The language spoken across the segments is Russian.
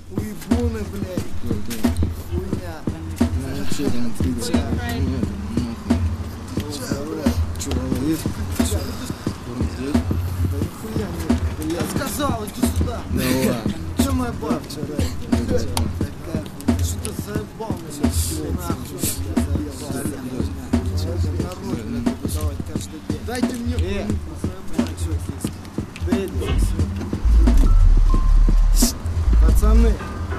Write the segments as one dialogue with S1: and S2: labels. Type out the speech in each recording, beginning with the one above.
S1: Уебуны, блядь. Хуйня.
S2: Вообще там
S1: Чё, есть? Я сказал, иди сюда. Чё моя баб вчера? Что ты заебал меня? Нахуй. Дайте мне хуйню, заебал, чё здесь? Пацаны.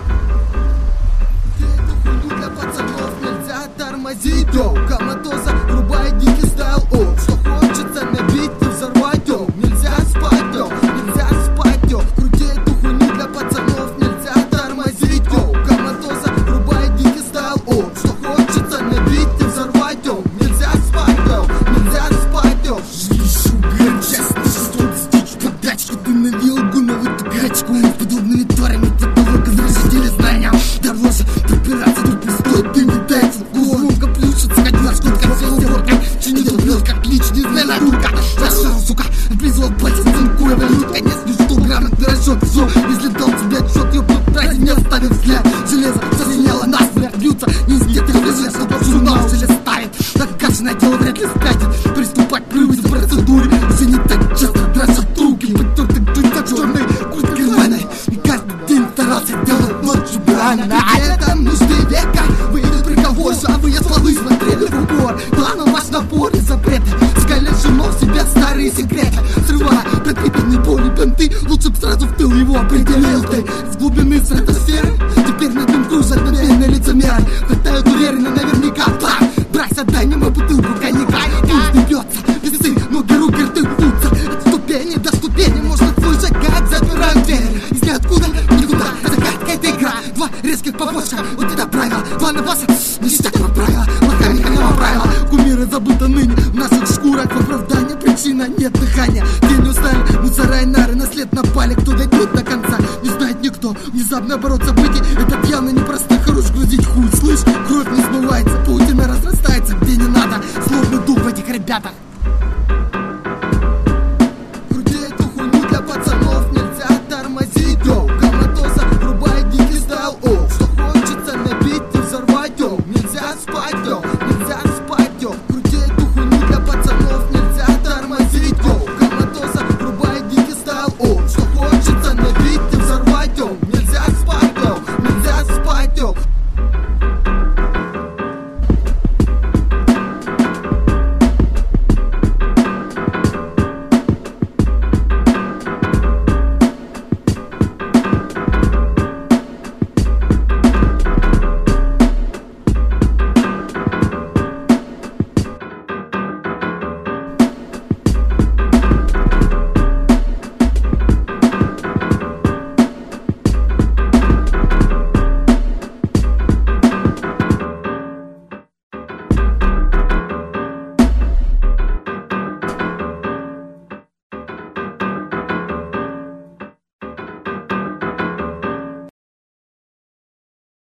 S1: Эту хуйню для пацанов нельзя тормозить, йоу. Коматоза, врубай дикий стайл, о. Что хочется набить и взорвать, йоу. Нельзя спать, йоу, нельзя спать, йоу. Крути эту хуйню для пацанов нельзя тормозить, йоу. Коматоза, врубай дикий стайл, о. Что хочется набить и взорвать, йоу. Нельзя спать, йоу, нельзя спать, йоу.
S2: Шугар, честно, что достичь подачку. Ты навел гуновую тагачку. Подобными тварями потолок разрушители знания. Дороже припираться, тут пустой, ты не дай фугу. Ломка плюшится, как наш кот, как селворка. Чинит убил, как личностная натурка. Зашел, сука, облизывал пальцем цинкуя валютка. Если что, грамотный расчет, все. Если дал тебе отчет, ее потратить не оставит взгляд. Железо зазвенело, нас, блядь, бьются. Не из детей лежит, что журнал желез ставит. Закачанное дело вряд ли спятит. Приступать к привычной процедуре. Уже не так часто дрожат руки. Потерты джинсы, черные куртки рваной. И каждый день старался делать ночью брань. На этом нужды века выйдет приговор. Жавые стволы смотрели в упор. Планом ваш напор и запреты. Скаля женов себя старые секреты. Срывая пропитанные боли бинты. Лучше б сразу в тыл его определил ты. С глубины стратосферы теперь над ним кружат надменные лицемеры. Хватают уверенно наверняка. Брайся, дай мне мою бутылку коньяка. Пусть бьется, весы, ноги, руки, рты рвутся. От ступени до ступени можно свой шагать. Запираем дверь из ниоткуда никуда. Загадка это игра, два резких побочка. Вот это правило, два на баса. Не считать его правила, локами конного правила. Кумиры забыты ныне в наших шкурах. В оправдание причина нет дыхания. День устали, мусора и нары на след напали. Кто дойдет до конца, не знает никто. Внезапный оборот событий, этот явно непростой. Хорош грузить хуй, слышь, кровь не смывается. Паутина разрастается где не надо. Злобный дух в этих ребятах.